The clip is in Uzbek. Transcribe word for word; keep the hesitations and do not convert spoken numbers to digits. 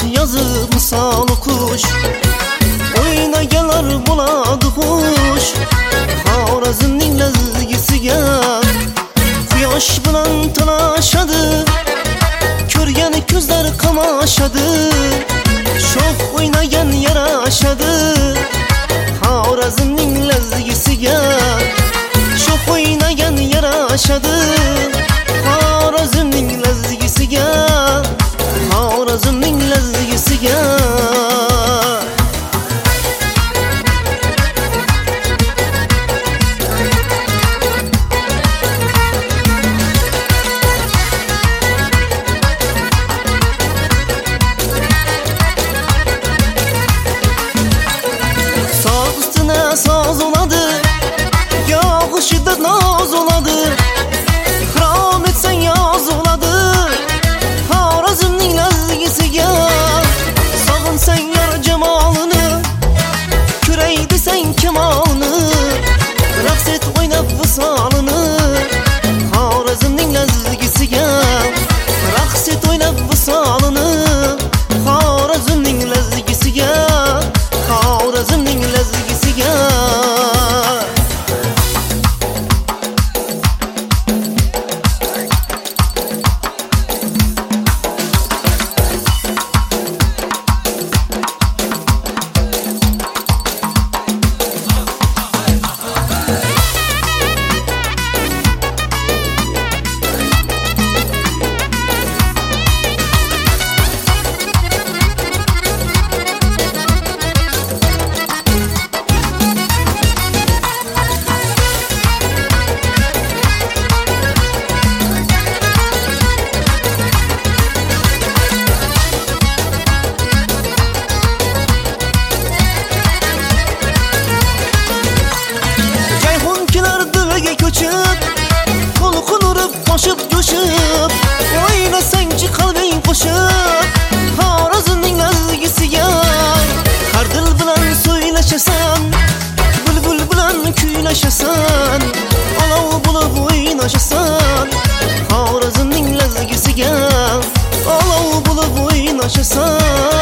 yazıp misal kuş Oynaganlar bo'ladi xush Xorazmning lazgisiga Quyosh bilan talashadi Ko'rgan ko'zlar qamashadi Shoh o'ynagan yarashadi Xorazmning lazgisiga Shoh o'ynagan yarashadi Xorazmning lazgisiga Xorazmning lazgisiga Soz ustuna soz oladi Yog'ishida noz oladi Xirom etsang yoz oladi Xorazmning lazgisiga Sog'insang yor jamolini Ko'ray desang kamolini Raqs et o'ynab visolini Xorazmning lazgisiga Raqs et o'ynab visolini Xorazmning lazgisiga Xorazmning lazgisiga To'lqin urib qo'shib jo'shib O'ynasangchi qalbing qo'shib Xorazmning lazgisiga Har dil bilan so'ylashasan Bulbul bilan kuylashasan Olov bo'lib o'ynashasan Xorazmning lazgisiga Olov bo'lib o'ynashasan